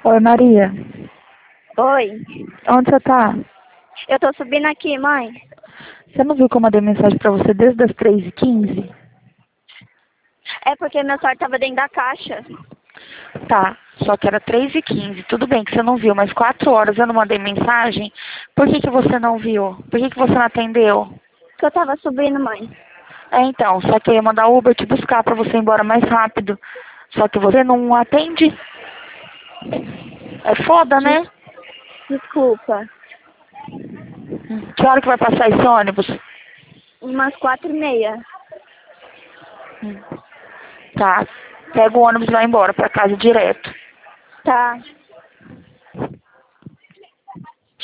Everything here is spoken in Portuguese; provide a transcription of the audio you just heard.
Oi, Maria. Oi, Onde você tá? eu tô subindo aqui, mãe. Você não viu que eu mandei mensagem pra você desde as 3h15? É porque meu celular tava dentro da caixa. Tá, só que era 3h15. Tudo bem que você não viu, mas 4 horas eu não mandei mensagem. Por que que você não viu? Por que que você não atendeu? Que eu tava subindo, mãe. É, então, só que eu ia mandar o Uber te buscar pra você ir embora mais rápido. Só que você não atende. É foda, né? Desculpa. Que hora que vai passar esse ônibus? Umas 4h30. Tá, pega o ônibus e vai embora pra casa direto. Tá.